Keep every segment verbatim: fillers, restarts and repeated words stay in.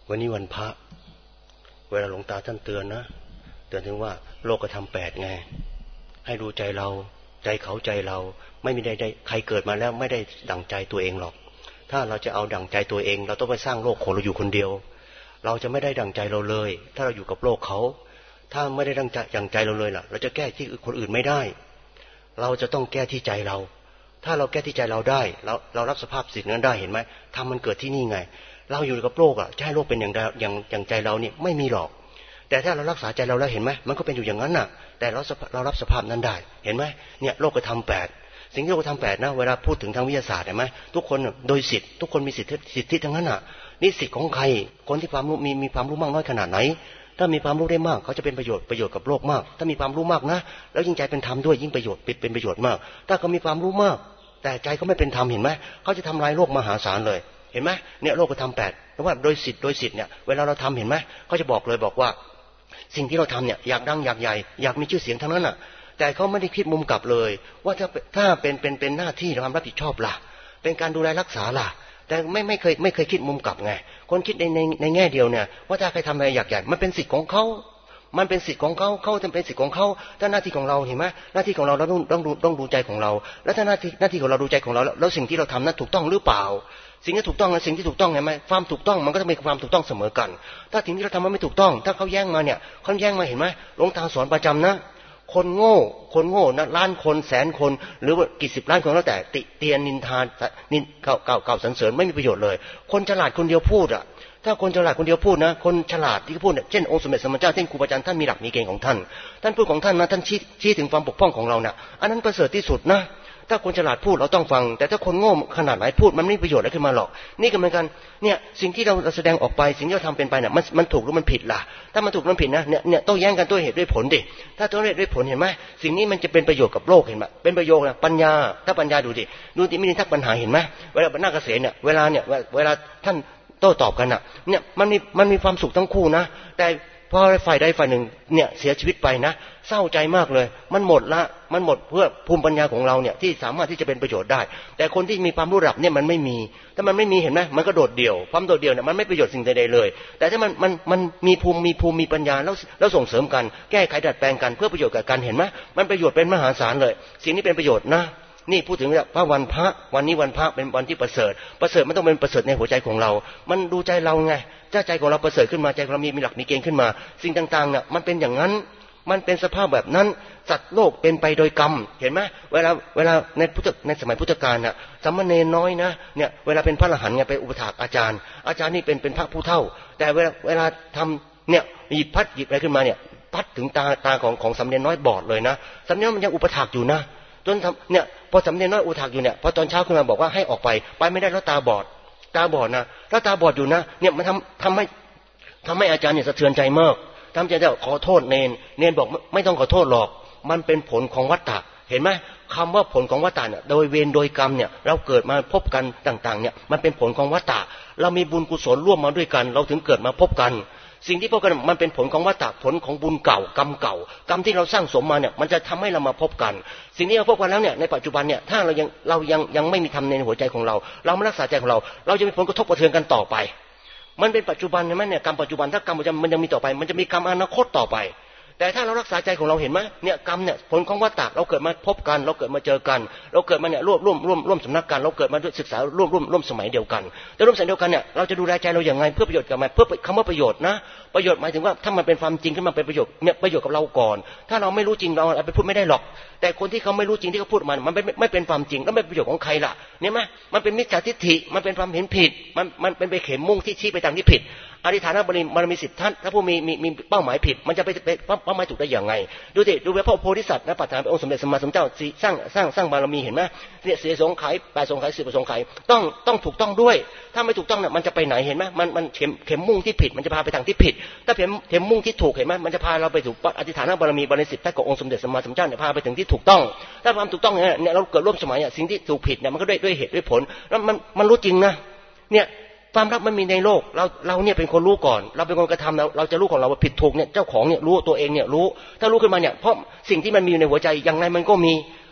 วันนี้วันพระเวลาหลวงตาท่านเตือนนะเตือนถึงว่าโลกธรรมแปดไงให้ดูใจเราใจเขาใจเราไม่มีใดใดใครเกิดมาแล้วไม่ได้ดั่งใจตัวเองหรอกถ้าเราจะเอาดั่งใจตัวเองเราต้องไปสร้างโลกของเราอยู่คนเดียวเราจะไม่ได้ดั่งใจเราเลยถ้าเราอยู่กับโลกเขาถ้าไม่ได้ดั่งใจดั่งใจเราเลยล่ะเราจะแก้ที่คนอื่นไม่ได้เราจะต้องแก้ที่ใจเราถ้าเราแก้ที่ใจเราได้เราเรารับสภาพสิ่งนั้นได้เห็นไหมทำมันเกิดที่นี่ไงเราอยู่กับโลกอ่ะจะให้โลกเป็นอย่างอย่างอย่างใจเรานี่ไม่มีหรอกแต่ถ้าเรารักษาใจเราแล้วเห็นไหมมันก็เป็นอยู่อย่างนั้นน่ะแต่เราเรารับสภาพนั้นได้เห็นไหมเนี่ยโลกธรรมแปดสิ่งที่โลกธรรมแปดนะเวลาพูดถึงทางวิทยาศาสตร์เห็นไหมทุกคนโดยสิทธิ์ทุกคนมีสิทธิสิทธิทั้งนั้นน่ะนี่สิทธิ์ของใครคนที่ความรู้มีมีความรู้มากน้อยขนาดไหนถ้ามีความรู้ได้มากเขาจะเป็นประโยชน์ประโยชน์กับโลกมากถ้ามีความรู้มากนะแล้วยิ่งใจเป็นธรรมด้วยยิ่งประโยชน์เป็นประโยชน์มากถ้าเขามีความรู้มากแต่ใจเขาไม่เป็นธรรมเห็นไหมเขาจะทำลายโลกมหาศาลเลยเห็นไหมเนี่ยโลกธรรมแปดเพราะว่าโดยสิทธิ์โดยสิทธิ์เนี่ยเวลาเราทำเห็นไหมเขาจะบอกเลยบอกว่าสิ่งที่เราทำเนี่ยอยากดังอยากใหญ่อยากมีชื่อเสียงทั้งนั้นน่ะแต่เขาไม่ได้คิดมุมกลับเลยว่าถ้าถ้าเป็นเป็นเป็นหน้าที่ความรับผิดชอบล่ะเป็นการดูแลรักษาล่ะแต่ไม่ไม่เคยไม่เคยคิดมุมกลับไงคนคิดในในในแง่เดียวเนี่ยว่าถ้าใครทำอะไรอยากใหญ่มันเป็นสิทธิ์ของเขามันเป็นสิทธิ์ของเขาเขาจะเป็นสิทธิ์ของเขาถ้าหน้าที่ของเราเห็นไหมหน้าที่ของเราเราต้องต้องดูต้องดูใจของเราแล้วถ้าหน้าที่หน้าที่ของเราดูใจของเราแล้วสิ่งที่เราทำนั้นถูกต้องหรือเปล่าสิ่งที่ถูกต้องและสิ่งที่ถูกต้องเห็นไหมความถูกต้องมันก็ต้องมีความถูกต้องเสมอกันถ้าสิ่งที่เราทำมันไม่ถูกต้องถ้าเขาแย้งมาเนี่ยเขาแย้งมาเห็นไหมหลวงตาสอนประจำนะคนโง่คนโง่นะล้านคนแสนคนหรือว่ากี่สิบล้านคนแล้วแต่ติเตียนนินทานินเก่าเก่าเก่าสรรเสริญไม่มีประโยชน์เลยคนฉลาดคนเดียวพูดอ่ะถ้าคนฉลาดคนเดียวพูดนะคนฉลาดที่พูดเนี่ยเช่นองค์สมเด็จสมมาเจ้าเช่นครูบาอาจารย์ท่านมีหลักมีเกณฑ์ของท่านท่านพูดของท่านนะท่านชี้ชี้ถึงความบกพร่องของเราเนี่ยอันนั้นประเสริฐที่สุดนะถ้าคนฉลาดพูดเราต้องฟังแต่ถ้าคนโง่ขนาดไหนพูดมันไม่มีประโยชน์อะไรขึ้นมาหรอกนี่ก็เหมือนกันเนี่ยสิ่งที่เราแสดงออกไปสิ่งที่เราทำเป็นไปเนี่ยมันมันถูกหรือมันผิดล่ะถ้ามันถูกมันผิดนะเนี่ยเนี่ยต้องแย้งกันด้วยเหตุด้วยผลดิถ้าต้องเหตุด้วยผลเห็นไหมสิ่งนี้มันจะเป็นประโยชน์กับโลกเห็นไหมเป็นประโยชน์นะปัญญาถ้าปัญญาดูดิดูดิไม่ได้ทักปัญหาเห็นไหมเวลาบรรณาเกษตรเนี่ยเวลาเนี่ยเวลาท่านโต้ตอบกันน่ะเนี่ยมันมีมันมีความสุขทั้งคู่นะแต่พอฝ่ายใดฝ่ายหนึ่งเนี่ยเสียชีวิตไปนะเศร้าใจมากเลยมันหมดละมันหมดเพื่อภูมิปัญญาของเราเนี่ยที่สามารถที่จะเป็นประโยชน์ได้แต่คนที่มีความรู้ระดับเนี่ยมันไม่มีถ้ามันไม่มีเห็นไหมมันก็โดดเดี่ยวความโดดเดี่ยวเนี่ยมันไม่ประโยชน์สิ่งใดๆเลยแต่ถ้ามันมันมันมีภูมิมีภูมิมีปัญญาแล้วแล้วส่งเสริมกันแก้ไขดัดแปลงกันเพื่อประโยชน์กับกันเห็นไหมมันประโยชน์เป็นมหาศาลเลยสิ่งนี้เป็นประโยชน์นะนี่พูดถึงพระวันพระวันนี้วันพระเป็นวันที่ประเสริฐประเสริฐมันต้องเป็นประเสริฐในหัวใจของเรามันดูใจเราไงถ้าใจของเราประเสริฐขึ้นมาใจของเรามีมีหลักมีเกณฑ์ขึ้นมาสิ่งต่างๆเนี่ยมันเป็นอย่างนั้นมันเป็นสภาพแบบนั้นสัตว์โลกเป็นไปโดยกรรมเห็นไหมเวลาเวลาในพุทธในสมัยพุทธกาลน่ะสามเณรน้อยนะเนี่ยเวลาเป็นพระอรหันต์ไงไปอุปถากอาจารย์อาจารย์นี่เป็นเป็นพระผู้เฒ่าแต่เวลาเวลาทำเนี่ยหยิบพัดหยิบอะไรขึ้นมาเนี่ยพัดถึงตาตาของของสามเณรน้อยบอดเลยนะสามเณรมันยังอุปถากอยู่นะจนทำเนี่ยพอสำเนียงน้อยอุทากอยู่เนี่ยพอตอนเช้าขึ้นมาบอกว่าให้ออกไปไปไม่ได้แล้วตาบอดตาบอดนะแล้วตาบอดอยู่นะเนี่ยมันทำทำให้ทำให้อาจารย์เนี่ยสะเทือนใจมากทำใจจะขอโทษเนนเนนบอกไม่ต้องขอโทษหรอกมันเป็นผลของวัฏฏะเห็นไหมคำว่าผลของวัฏฏะเนี่ยโดยเวรโดยกรรมเนี่ยเราเกิดมาพบกันต่างๆเนี่ยมันเป็นผลของวัฏฏะเรามีบุญกุศลร่วมมาด้วยกันเราถึงเกิดมาพบกันสิ่งที่พบกันมันเป็นผลของวัฏฏะผลของบุญเก่ากรรมเก่ากรรมที่เราสร้างสมมาเนี่ยมันจะทำให้เรามาพบกันสิ่งที่เราพบกันแล้วเนี่ยในปัจจุบันเนี่ยถ้าเรายังเรายังยังไม่มีธรรมในหัวใจของเราเราไม่รักษาใจของเราเราจะมีผลกระทบกระเทือนกันต่อไปมันเป็นปัจจุบันใช่ไหมเนี่ยกรรมปัจจุบันถ้ากรรมปัจจุบันมันยังมีต่อไปมันจะมีกรรมอนาคตต่อไปแต่ถ้าเรารักษาใจของเราเห็นไหมเนี่ยกรรมเนี่ยผลของวัฏฏะเราเกิดมาพบกันเราเกิดมาเจอกันเราเกิดมาเนี่ยร่วมร่วมร่วมร่วมสำนักกันเราเกิดมาด้วยศึกษาร่วมร่วมร่วมสมัยเดียวกันแต่ร่วมสมัยเดียวกันเนี่ยเราจะดูแลใจเราอย่างไงเพื่อประโยชน์กับมันเพื่อคำว่าประโยชน์นะประโยชน์หมายถึงว่าถ้ามันเป็นความจริงขึ้นมาเป็นประโยชน์เนี่ยประโยชน์กับเราก่อนถ้าเราไม่รู้จริงเราเอาไปพูดไม่ได้หรอกแต่คนที่เขาไม่รู้จริงที่เขาพูดมันมันไม่ไม่เป็นความจริงแล้วไม่เป็นประโยชน์ของใครล่ะเนี่ยไหมมันเป็นมิจฉาทิฏฐิมันเป็นความเห็นผิดมันมันเป็นไปเข็มมุ่งที่ชี้ไปทางที่ผิดอธิฐานบารมีบารมีสิบท่านถ้าผู้มีมีมีเป้าหมายผิดมันจะไปไปเป้าหมายถูกได้อย่างไงดูดิดูไปพระโพธิสัตว์นะปัจจัยองค์สมเด็จสัมมาสัมพุทธเจ้าสร้างสร้างสร้างบารมีเห็นไหมเนี่ยเสียสงไขยแปดสงไขยสิบสงไขยต้องต้องถูกต้องด้วยถ้าไม่ถูกต้องเนี่ยมันจะไปไหนเห็นไหมมันมันเข็มเข็มมุ่งที่ผิดมันจะพาไปทางที่ผิดถ้าเข็มเข็มมุ่งที่ถูกเห็นไหมมันจะพาเราไปถูกอธิฐานบารมีบารมีสิบท่านขององค์สมเด็จสัมมาสัมพุทธเจ้าเนี่ยพาไปถึงที่ถูกต้องถ้าความถูกต้องเนี่ยเราเกิดร่วมสมัยอ่ะสิ่งที่ถูกผิดเนี่ยมันก็ด้วยด้วยเหตุด้วยผลแล้วมันมันรู้จริงนะเนี่ยความรักมันมีในโลกเราเราเนี่ยเป็นคนรู้ก่อนเราเป็นคนกระทำเราเราจะรู้ของเราว่าผิดถูกเนี่ยเจ้าของเนี่ยรู้ตัวเองเนี่ยรู้ถ้ารู้ขึ้นมาเนี่ยเพราะสิ่งที่มันมีอยู่ในหัวใจยังไงมันก็มี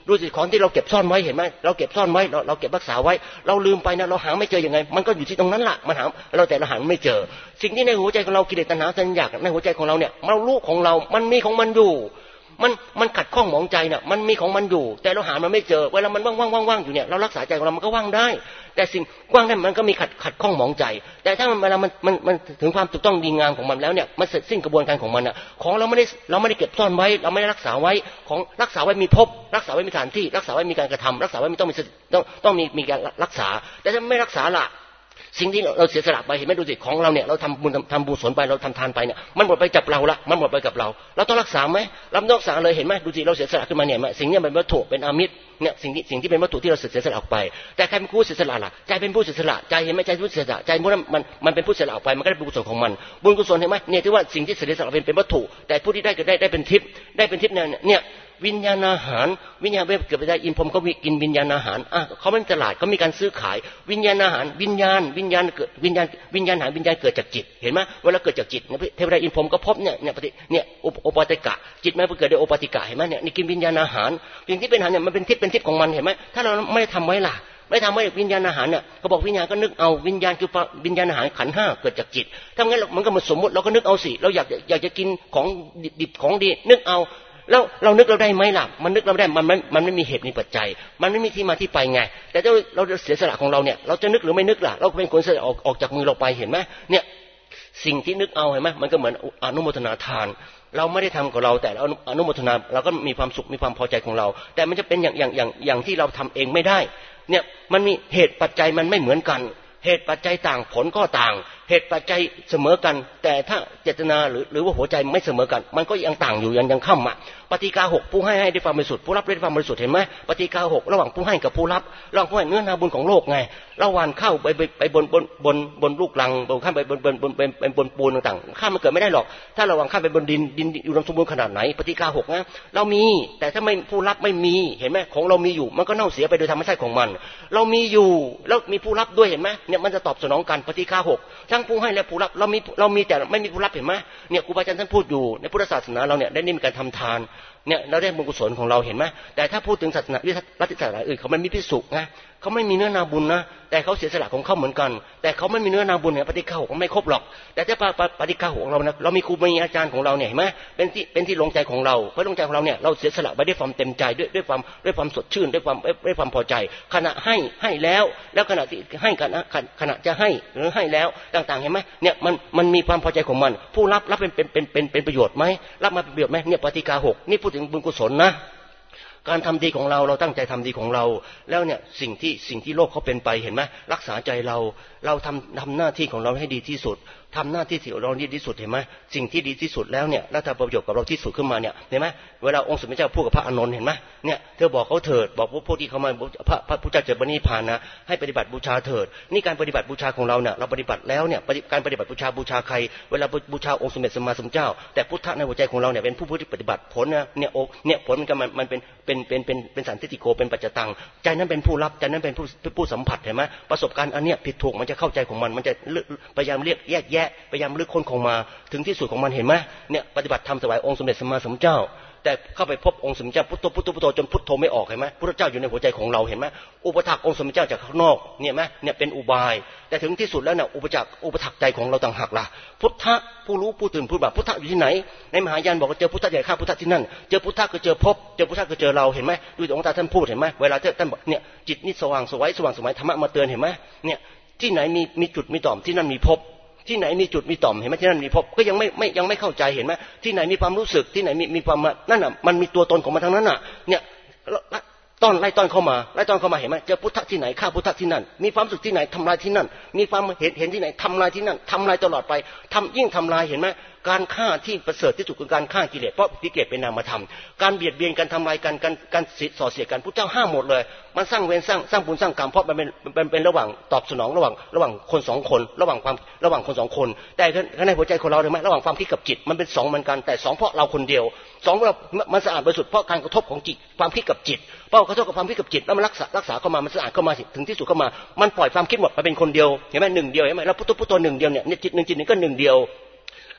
ดูสิของที่เราเก็บซ่อนไว้เห็นไหมเราเก็บซ่อนไว้เราเราเก็บรักษาไว้เราลืมไปนะเราหาไม่เจอยังไงมันก็อยู่ที่ตรงนั้นแหละมันหาเราแต่เราหาไม่เจอสิ่งที่ในหัวใจของเรากิเลสตัณหาสัญญาในหัวใจของเราเนี่ยเรารู้ของเรามันมีของมันอยู่มันมันขัดข้องหมองใจเนี่ยมันมีของมันอยู่แต่เราหามันไม่เจอเวลามันว่างๆๆๆอยู่เนี่ยเรารักษาใจของเรามันก็ว่างได้แต่สิ่งว่างนั้นมันก็มีขัดขัดข้องหมองใจแต่ถ้ามันเวลามันมันมันถึงความถูกต้องดีงามของมันแล้วเนี่ยมันเสร็จสิ้นกระบวนการของมันน่ะของเราไม่ได้เราไม่ได้เก็บซ่อนไว้เราไม่ได้รักษาไว้ของรักษาไว้มีภพรักษาไว้มีสถานที่รักษาไว้มีการกระทำรักษาไว้มีต้องมีต้องต้องมีมีการรักษาแต่ถ้าไม่รักษาล่ะสิ่งที่เราเสียสละไปเห็นไหมดูสิของเราเนี่ยเราทำบุญทำบุญสนไปเราทำทานไปเนี่ยมันหมดไปกับเราละมันหมดไปกับเราเราต้องรักษาไหมเราต้องรักษาเลยเห็นไหมดูสิเราเสียสละขึ้นมาเนี่ยสิ่งนี้เป็นวัตถุเป็นอามิตรเนี่ยสิ่งที่สิ่งที่เป็นวัตถุที่เราเสียสละออกไปแต่ใครเป็นผู้เสียสละล่ะใจเป็นผู้เสียสละใจเห็นไหมใจผู้เสียสละใจมันมันมันเป็นผู้เสียสละออกไปมันก็ได้บุญกุศลของมันบุญกุศลเห็นไหมเนี่ยที่ว่าสิ่งที่เสียสละเป็นเป็นวัตถุแต่ผู้ที่ได้ก็ได้ได้เป็นทิพย์ได้เป็นทิพย์เนี่ยเนี่ยวิญญาณอาหารวิญญาณเกิดไปได้อินพรหมเขากินวิญญาณอาหารอ่ะเขาไม่ตลาดเขามีการซื้อขายวิญญาณอาหารวิญญาณวิญญาณเกิดวิญญาณวิญญาณอาหารวิญญาณเกิดจากจิตเห็นไหมเวลาเกิดจากจิตเทวดาอินพรหมก็พบเนี่ยเนี่ยเนี่ยโอปาติกะจิตมันเกิดด้วยโอปาติกะเห็นไหมเนี่ยนี่กินวิญญาณอาหารสิ่งที่เป็นอาหารเนี่ยมันเป็นทิพย์เป็นทิพย์ของมันเห็นไหมถ้าเราไม่ได้ทำไว้ล่ะไม่ทำไว้วิญญาณอาหารเนี่ยเขาบอกวิญญาณก็นึกเอาวิญญาณคือวิญญาณอาหารขันธ์ห้าเกิดจากจิตถ้างั้นมันก็มาสมมติเราก็นึกเอาสิเราอยากอยากจะกินของดิบของดีนึกเอาแล้วเรานึกเราได้ไหมล่ะมันนึกเราได้มันมันมันไม่มีเหตุมีปัจจัยมันไม่มีที่มาที่ไปไงแต่ถ้าเราเสียสละของเราเนี่ยเราจะนึกหรือไม่นึกล่ะเราเป็นคนเสียออกออกจากมือเราไปเห็นไหมเนี่ยสิ่งที่นึกเอาเห็นไหมมันก็เหมือนอนุโมทนาทานเราไม่ได้ทำกับเราแต่เราอนุโมทนาเราก็มีความสุขมีความพอใจของเราแต่มันจะเป็นอย่างอย่างอย่างอย่างที่เราทำเองไม่ได้เนี่ยมันมีเหตุปัจจัยมันไม่เหมือนกันเหตุปัจจัยต่างผลก็ต่างเหตุปัจจัยเสมอกันแต่ถ้าเจตนาหรือหรือว่าหัวใจไม่เสมอกันมันก็ยังต่างอยู่ยังยังข้ามอ่ะปฏิกาหกผู้ให้ให้ด้วยความบริสุทธิ์ผู้รับด้วยความบริสุทธิ์เห็นไหมปฏิกาหกระหว่างผู้ให้กับผู้รับระหว่างผู้ให้เนื้อนาบุญของโลกไงระหว่างเข้าไปไปไปบนบนบนบนลูกลังบนข้ามไปบนบนบนเป็นเป็นบนปูนต่างๆข้ามมันเกิดไม่ได้หรอกถ้าระหว่างข้ามไปบนดินดินอยู่ในสมบูรณ์ขนาดไหนปฏิกาหกนะเรามีแต่ถ้าไม่ผู้รับไม่มีเห็นไหมของเรามีอยู่มันก็เน่าเสียไปโดยธรรมชาติของมันเรามีอยู่แล้วมีผู้รับด้วยเห็นไหมเนี่ยมันจะตอบสนองกันปฏิกาหกทั้งผู้ให้และผู้รับเรามีเรามีแต่ไม่มีผู้รับเห็นไหมเนี่ยครูบาอาจารย์ท่านพูดอยู่ในพุทธศาสนาเราเนี่ยได้มีการทำทานเนี่ยเราได้บุญกุศลของเราเห็นไหมแต่ถ้าพูดถึงศาสนาวิรัติศาสนาอื่นเขาไม่มีภิกษุไงเขาไม่มีเนื้อนาบุญนะแต่เขาเสียสละของเขาเหมือนกันแต่เขาไม่มีเนื้อนาบุญเนี่ยปฏิฆาหกไม่ครบหรอกแต่ถ้าปฏิฆาหกของเรานะเรามีครูมีอาจารย์ของเราเนี่ยเห็นไหมเป็นที่เป็นที่ลงใจของเราเพราะลงใจของเราเนี่ยเราเสียสละไปด้วยความเต็มใจด้วยด้วยความด้วยความสดชื่นด้วยความด้วยความพอใจขณะให้ให้แล้วแล้วขณะที่ให้ขณะขณะจะให้หรือให้แล้วต่างๆเห็นไหมเนี่ยมันมันมีความพอใจของมันผู้รับรับเป็นเป็นเป็นเป็นเป็นประโยชน์ไหมรับมาเป็นประโยชน์ไหมเนี่ยปฏิฆาหกนี่พูดถึงบุญกุศลนะการทำดีของเราเราตั้งใจทำดีของเราแล้วเนี่ยสิ่งที่สิ่งที่โลกเขาเป็นไปเห็นไหมรักษาใจเราเราทำทำหน้าที่ของเราให้ดีที่สุดทำหน้าที่ที่เราดีที่สุดเห็นไหมสิ่งที่ดีที่สุดแล้วเนี่ยแล้วทำประโยชน์กับเราที่สุดขึ้นมาเนี่ยเห็นไหมเวลาองค์สมเด็จเจ้าพูดกับพระอานนท์เห็นไหมเนี่ยเธอบอกเขาเถิดบอกพวกที่เขามาพระพระพุทธเจ้าเจริญนิพพานนะให้ปฏิบัติบูชาเถิดนี่การปฏิบัติบูชาของเราเนี่ยเราปฏิบัติแล้วเนี่ยการปฏิบัติบูชาบูชาใครเวลาบูชาองค์สมเด็จสัมมาสัมพุทธเจ้าแต่พุทธะในหัวใจของเราเนี่ยเป็นผู้ที่ปฏิบัติผลนะเนี่ยเนี่ยผลมันก็มันมันเป็นเป็นเป็นเป็นเป็นสันติโกเป็นปัจจตังใจนั้นเป็นผู้รับใจนั้นเป็นผู้ผู้สัมผัสเห็นไหมประสบการณ์อันเนี้ยผิดถูกมันจะเข้าใจของมันมันจะพยายามเรียกแยกแยะพยายามลึกค้นของมาถึงที่สุดของมันเห็นไหมเนี่ยปฏิบัติธรรมถวายองค์สมเด็จสัมมาสัมพุทธเจ้าแต่เข้าไปพบองค์สมเด็จเจ้าพุทโธพุทโธพุทโธจนพุทโธไม่ออกเห็นไหมพุทธเจ้าอยู่ในหัวใจของเราเห็นไหมอุปถักองค์สมเด็จเจ้าจากข้างนอกเนี่ยไหมเนี่ยเป็นอุบายแต่ถึงที่สุดแล้วเนี่ยอุปจักอุปถักใจของเราต่างหากล่ะพุทธะผู้รู้ผู้ตื่นผู้บัติพุทธะอยู่ที่ไหนในมหายานบอกว่าเจอพุทธะใหญ่ข้าพุทธะที่นั่นเจอพุทธะก็เจอพบเจอพุทธะก็เจอเราเห็นไหมดูองค์ตาท่านพูดเห็นไหมเวลาท่านบอกเนี่ยจิตนี่สว่างสวยสว่างสวยธรรมะมาเตือนเห็นไหมเนี่ยที่ไหนมีมีจุดมีต่อมที่นั่นมีพบที่ไหนมีจุดมีต่อมเห็นไหมที่นั่นมีพบก็ยังไม่ไม่ยังไม่เข้าใจเห็นไหมที่ไหนมีความรู้สึกที่ไหนมีมีความนั่นน่ะมันมีตัวตนของมันทั้งนั้นน่ะเนี่ยต้อนไล่ต้อนเข้ามาไล่ต้อนเข้ามาเห็นไหมเจอพุทธะที่ไหนฆ่าพุทธะที่นั่นมีความรู้สึกที่ไหนทำลายที่นั่นมีความเห็นเห็นที่ไหนทำลายที่นั่นทำลายตลอดไปทำยิ่งทำลายเห็นไหมการฆ่าที่ประเสริฐที่สุดคือการฆ่ากิเลสเพราะกิเลสเป็นนามธรรมการเบียดเบียนการทำลายกันการการส่อเสียดกันพุทธเจ้าห้ามหมดเลยมันสร้างเวรสร้างสร้างบุญสร้างกรรมเพราะมันเป็นเป็นเป็นระหว่างตอบสนองระหว่างระหว่างคนสองคนระหว่างความระหว่างคนสองคนแต่ในหัวใจของเราเห็นไหมระหว่างความคิดกับจิตมันเป็นสองเหมือนกันแต่สองเพราะเราคนเดียวสองเรามันสะอาดบริสุทธิ์เพราะการกระทบของจิตความคิดกับจิตเพราะกระทบกับความคิดกับจิตแล้วมันรักษารักษาเข้ามามันสะอาดเข้ามาถึงที่สุดเข้ามามันปล่อยความคิดหมดมาเป็นคนเดียวเห็นไหมหนึ่งเดียวเห็นไหมแล้วพุทโธพุทโธหนึ่งเดียวเนี่ยจิตหนึ่งจิตหนึ่งก็หนึ่งเดียว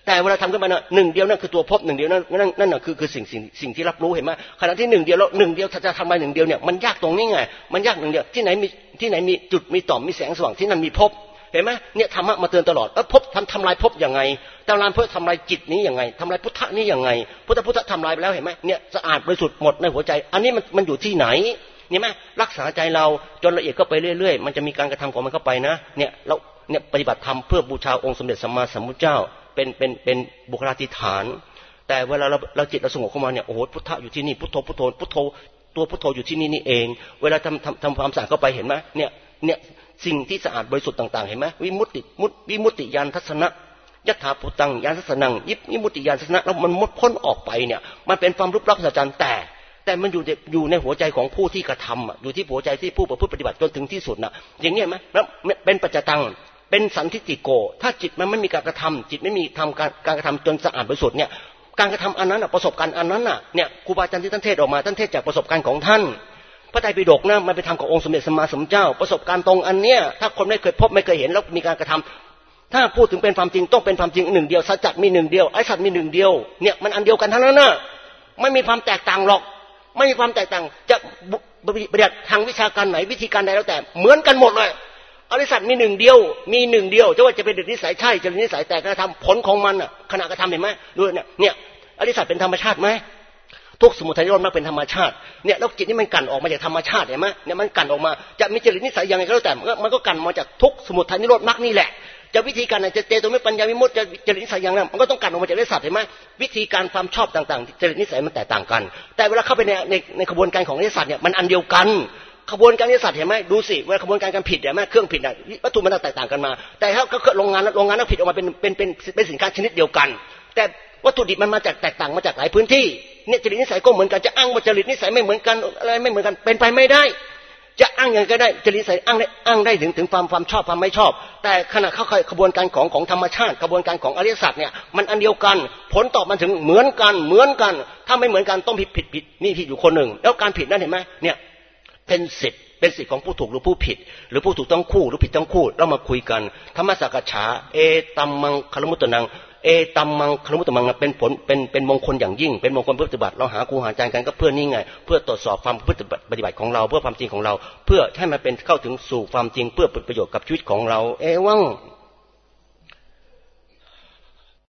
แต่เวลาทำขึ้นมาเนี่ยหนึ่งเดียวนั่นคือตัวพบหนึ่งเดียวนั่นนั่นนั่นคือคือสิ่งสิ่งสิ่งที่รับรู้เห็นไหมขณะที่หนึ่งเดียวแล้วหนึ่งเดียวถ้าจะทำอะไรหนึ่งเดียวเนี่ยมันยากตรงนี้ไงมันยากหนึ่งเดียวที่ไหนมีที่ไหนมีจุดมีต่อมมีแสงสว่างที่นั่นมีพบเห็นไหมเนี่ยธรรมะมาเตือนตลอดแล้วพบทำทำลายพบยังไงทำลายเพื่อทำลายจิตนี้ยังไงทำลายพุทธะนี้ยังไงพุทธพุทธทำลายไปแล้วเห็นไหมเนี่ยสะอาดบริสุทธิ์หมดในหัวใจอันนี้มันมันอยู่ที่ไหนเนี่ยไหมรักษาใจเราจนละเอียดก็ไปเรื่อยๆมันจะมีการกระทำของมันเข้าไปนะเนี่ยเราเนี่ยปฏิบัติธรรมเพื่อบูชาองค์สมเด็จสัมมาสัมพุทธเจ้าเป็นเป็นเป็นบุคลาธิฐานแต่เวลาเราเราจิตเราสงบเข้ามาเนี่ยโอ้โหพุทธะอยู่ที่นี่พุทโธพุทโธพุทโธตัวพุทโธอยู่ที่นี่นี่เองเวลาทำทำทำความสะอาดเข้าไปเห็นไหมเนี่ยเนี่ยสิ่งที่สะอาดบริสุทธิ์ต่างๆเห็นไหมวิมุตติมุตวิมุตติญาณทัศนะยัตถาปุตังญาณทัศนังยิบวิมุตติญาณทัศนะแล้วมันมดพ้นออกไปเนี่ยมันเป็นความรูปลักษณ์สัจจันแต่แต่มันอยู่อยู่ในหัวใจของผู้ที่กระทำอยู่ที่หัวใจที่ผู้ประพฤติปฏิบัติจนถึงที่สุดนะอย่างนี้ไหมแล้วเป็นปัจจตังเป็นสันทิฏฐิโกถ้าจิตมันไม่มีการกระทำจิตไม่มีทำการการกระทำจนสะอาดบริสุทธิ์เนี่ยการกระทำอันนั้นประสบการณ์อันนั้นน่ะเนี่ยครูบาอาจารย์ที่ท่านเทศออกมาท่านเทศจากประสบการณ์ของท่านพระไตรปิฎกนะมันไปทำกับองค์สมเด็จสัมมาสัมพุทธเจ้าประสบการณ์ตรงอันเนี้ยถ้าคนไม่เคยพบไม่เคยเห็นแล้วมีการกระทำถ้าพูดถึงเป็นความจริงต้องเป็นความจริงหนึ่งเดียวสัจจะมีหนึ่งเดียวไอ้สัตว์มีหนึ่งเดียวเนี่ยมันอันเดียวกันทั้งนั้นน่ะไม่มีความแตกต่างหรอกไม่มีความแตกต่างจะปฏิบัติทางวิชาการไหนวิธีการใดแล้วแต่เหมือนกันหมดเลยอริสัตมีหนึ่งเดียวมีหนึ่งเดียวจะว่าจะเป็นเด็กนิสัยใช่จะเป็นนิสัยแต่การกระทำผลของมันน่ะขณะกระทำเห็นไหมดูเนี่ยเนี่ยอริสัตเป็นธรรมชาติไหมทุกสมุทัยนิโรธมรรคเป็นธรรมชาติเนี่ยแล้วจิตนี่มันกั่นออกมาจากธรรมชาติเห็นไหมเนี่ยมันกั่นออกมาจะมีจริตนิสัยยังไงก็แล้วแต่มันก็กั่นมาจากทุกสมุทัยนิโรธมรรคนี่แหละจะวิธีการไหนจะเจโตไม่ปัญญาวิมุตติจะจริตนิสัยอย่างนั้นมันก็ต้องกั่นออกมาจากอริสัตเห็นไหมวิธีการความชอบต่างๆจริตนิสัยมันแตกต่างกันแต่เวลาเข้าไปในในในกระบวนการของอริสัตเนี่ยมันอันเดียวกันขบวนการอริสัตเห็นไหมดูสิเวลาขบวนการการผิดเห็นไหมเครื่องผิดอ่ะวัตถุมันแตกต่างกันมาแต่ถ้าเขาโรงงานโรงงานนั้นผิดออกมาเป็นเป็นเป็นเป็นสินค้าชนิดเดียวกันแต่วัตถุดิบมันมาจากแตกต่างมาจากหลายพื้นที่เนี่ยจริตนิสัยก็เหมือนกันจะอ้างว่าจริตนิสัยไม่เหมือนกันอะไรไม่เหมือนกันเป็นไปไม่ได้จะอ้างอย่างก็ได้จริตนิสัยอ้างได้อ้างได้ถึงถึงความความชอบความไม่ชอบแต่ขณะเข้าขบวนการของของธรรมชาติกระบวนการของอริยสัจเนี่ยมันอันเดียวกันผลตอบมันถึงเหมือนกันเหมือนกันถ้าไม่เหมือนกันต้องผิดผิดผิดนี่ผิดอยู่คนหนึ่งแล้วการผิดนั่นเห็นไหมเนี่ยเป็นสิทธิ์เป็นสิทธิ์ของผู้ถูกหรือผู้ผิดหรือผู้ถูกทั้งคู่หรือผิดทั้งคู่เรามาคุยกันธรรมสักฉาเอตัมมังคลมุตตนังเอตัมมังคลมุตตมังเป็นผลเป็นเป็นมงคลอย่างยิ่งเป็นมงคลปฏิบัติเราหาครูหาอาจารย์กันก็เพื่อนี่ไงเพื่อตรวจสอบความปฏิบัติของเราเพื่อความจริงของเราเพื่อให้มันเป็นเข้าถึงสู่ความจริงเพื่อเป็นประโยชน์กับชีวิตของเราเอวัง